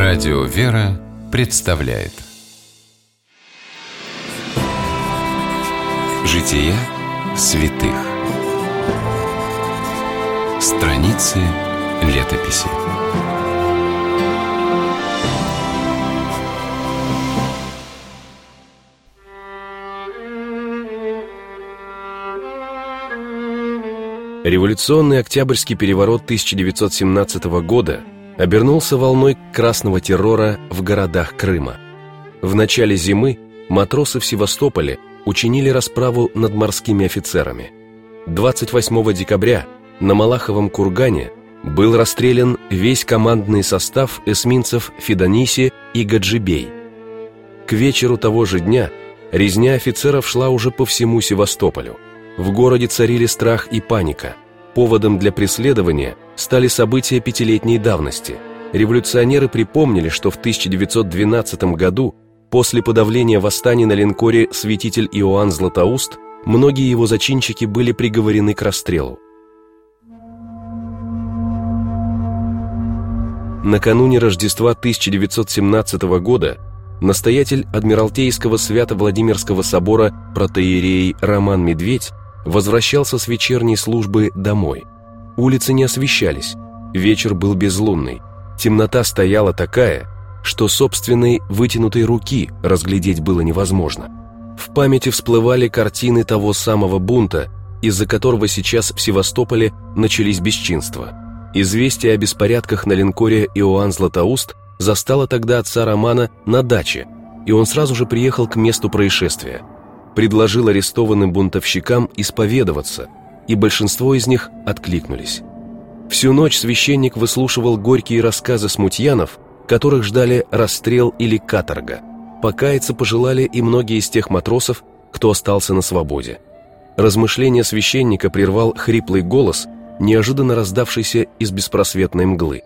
Радио «Вера» представляет Жития святых. Страницы летописи. Революционный Октябрьский переворот 1917 года обернулся волной красного террора в городах Крыма. В начале зимы матросы в Севастополе учинили расправу над морскими офицерами. 28 декабря на Малаховом кургане был расстрелян весь командный состав эсминцев «Фидониси» и «Гаджибей». К вечеру того же дня резня офицеров шла уже по всему Севастополю. В городе царили страх и паника. Поводом для преследования стали события пятилетней давности. Революционеры припомнили, что в 1912 году, после подавления восстания на линкоре «Святитель Иоанн Златоуст», многие его зачинщики были приговорены к расстрелу. Накануне Рождества 1917 года настоятель Адмиралтейского Свято-Владимирского собора протоиерей Роман Медведь возвращался с вечерней службы домой. Улицы не освещались, вечер был безлунный, темнота стояла такая, что собственной вытянутой руки разглядеть было невозможно. В памяти всплывали картины того самого бунта, из-за которого сейчас в Севастополе начались бесчинства. Известие о беспорядках на линкоре «Иоанн Златоуст» застало тогда отца Романа на даче, и он сразу же приехал к месту происшествия. Предложил арестованным бунтовщикам исповедоваться, и большинство из них откликнулись. Всю ночь священник выслушивал горькие рассказы смутьянов, которых ждали расстрел или каторга. Покаяться пожелали и многие из тех матросов, кто остался на свободе. Размышления священника прервал хриплый голос, неожиданно раздавшийся из беспросветной мглы.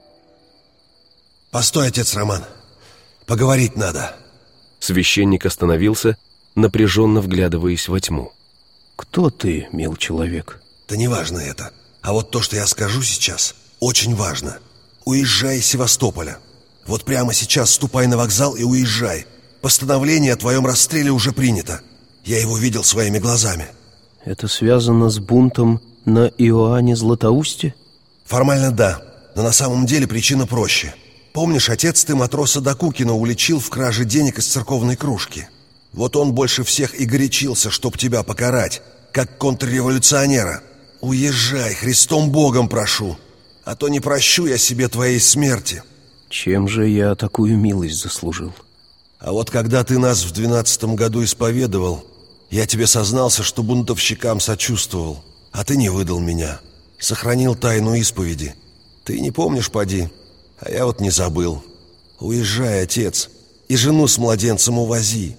«Постой, отец Роман, поговорить надо». Священник остановился, напряженно вглядываясь во тьму. «Кто ты, мил человек?» «Да не важно это. А вот то, что я скажу сейчас, очень важно. Уезжай из Севастополя. Вот прямо сейчас ступай на вокзал и уезжай. Постановление о твоем расстреле уже принято. Я его видел своими глазами». «Это связано с бунтом на Иоанне Златоусте?» «Формально да, но на самом деле причина проще. Помнишь, отец ты матроса Докукина уличил в краже денег из церковной кружки? Вот он больше всех и горячился, чтоб тебя покарать, как контрреволюционера. Уезжай, Христом Богом прошу, а то не прощу я себе твоей смерти». «Чем же я такую милость заслужил?» «А вот когда ты нас в 12-м году исповедовал, я тебе сознался, что бунтовщикам сочувствовал, а ты не выдал меня, сохранил тайну исповеди. Ты не помнишь, поди, а я вот не забыл. Уезжай, отец, и жену с младенцем увози».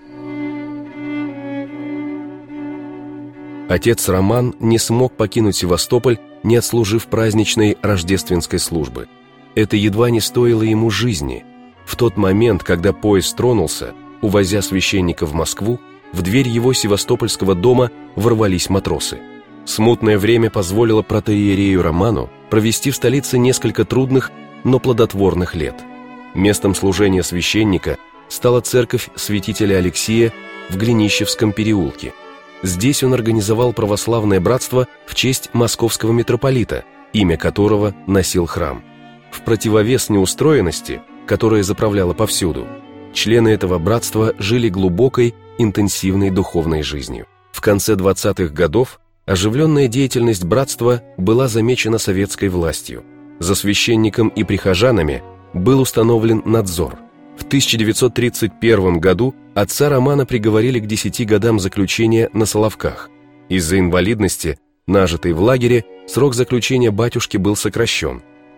Отец Роман не смог покинуть Севастополь, не отслужив праздничной рождественской службы. Это едва не стоило ему жизни. В тот момент, когда поезд тронулся, увозя священника в Москву, в дверь его севастопольского дома ворвались матросы. Смутное время позволило протоиерею Роману провести в столице несколько трудных, но плодотворных лет. Местом служения священника стала церковь святителя Алексия в Глинищевском переулке. Здесь он организовал православное братство в честь московского митрополита, имя которого носил храм. В противовес неустроенности, которая заправляла повсюду, члены этого братства жили глубокой, интенсивной духовной жизнью. В конце 20-х годов оживленная деятельность братства была замечена советской властью. За священником и прихожанами был установлен надзор. В 1931 году отца Романа приговорили к 10 годам заключения на Соловках. Из-за инвалидности, нажитой в лагере, срок заключения батюшки был сокращен.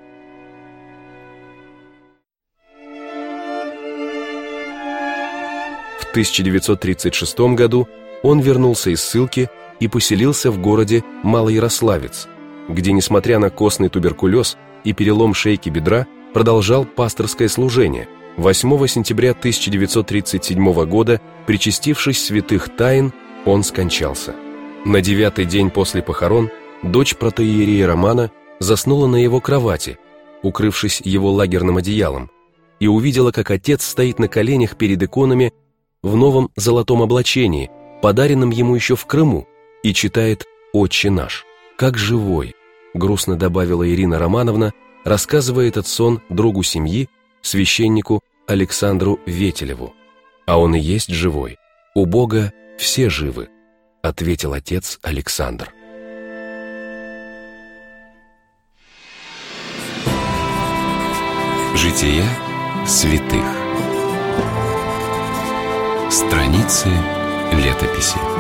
В 1936 году он вернулся из ссылки и поселился в городе Малоярославец, где, несмотря на костный туберкулез и перелом шейки бедра, продолжал пасторское служение. 8 сентября 1937 года, причастившись святых тайн, он скончался. На 9-й день после похорон дочь протоиерея Романа заснула на его кровати, укрывшись его лагерным одеялом, и увидела, как отец стоит на коленях перед иконами в новом золотом облачении, подаренном ему еще в Крыму, и читает «Отче наш». «Как живой», грустно добавила Ирина Романовна, рассказывая этот сон другу семьи, священнику Александру Ветелеву. «А он и есть живой. У Бога все живы», ответил отец Александр. Жития святых. Страницы летописи.